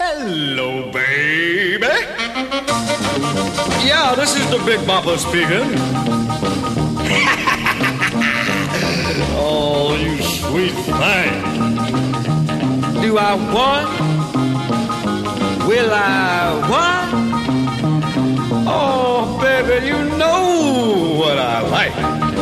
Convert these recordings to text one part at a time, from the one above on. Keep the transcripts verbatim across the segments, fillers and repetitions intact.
Hello, baby. Yeah, this is the Big Bopper speaking. Oh, you sweet thing. Do I want? Will I what? Oh, baby, you know what I like.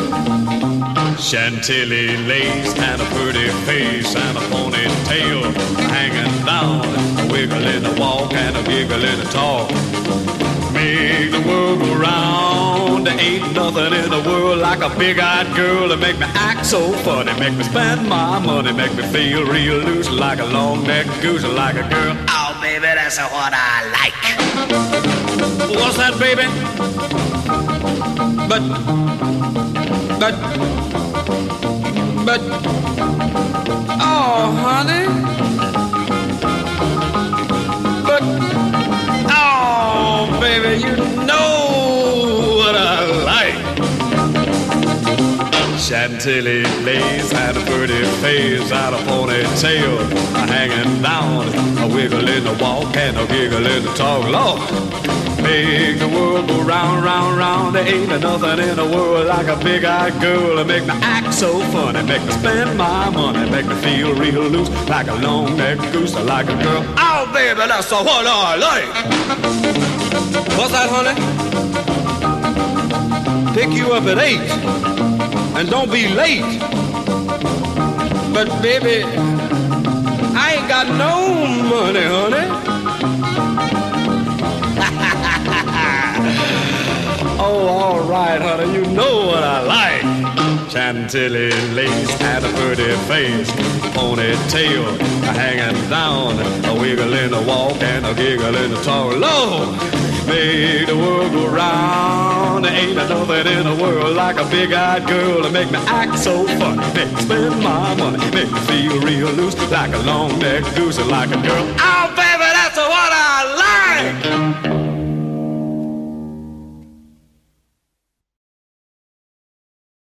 Chantilly lace and a pretty face and a ponytail hanging down, a wiggle in the walk and a giggle in the talk. Make the world go round. There ain't nothing in the world like a big-eyed girl to make me act so funny, make me spend my money, make me feel real loose like a long-necked goose, like a girl. Oh, baby, that's what I like. What's that, baby? But, but, but, oh, honey. But, oh, baby, you know what I like. Chantilly lace and a pretty face and a ponytail hanging down, a wiggle in the walk and a giggle in the talk. Lord, make the world go round, round, round. There ain't nothing in the world like a big-eyed girl to make me act so funny, make me spend my money, make me feel real loose like a long-necked goose, like a girl. Oh, baby, that's what I like. What's that, honey? Pick you up at eight, and don't be late. But, baby, I ain't got no money, honey. Oh, all right, honey, you know what I like. Chantilly lace and a pretty face, ponytail hanging down, a wiggle in the walk and a giggle in the talk. Lord, make the world go round. There ain't nothing in the world like a big-eyed girl to make me act so funny, make me spend my money, make me feel real loose like a long-necked goose, like a girl. Oh, baby!